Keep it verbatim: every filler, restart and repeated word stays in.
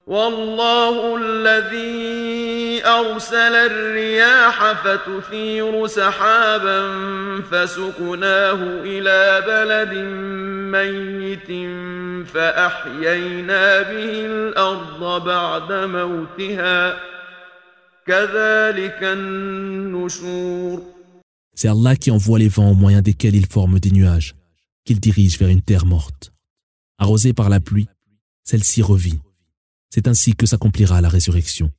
والله الذي أرسل الرياح فتثير سحابا فسقناه إلى بلد ميت فأحيينا به الأرض بعد موتها كذلك النشور. C'est Allah qui envoie les vents au moyen desquels il forme des nuages, qu'il dirige vers une terre morte. Arrosée par la pluie, celle-ci revit. C'est ainsi que s'accomplira la résurrection.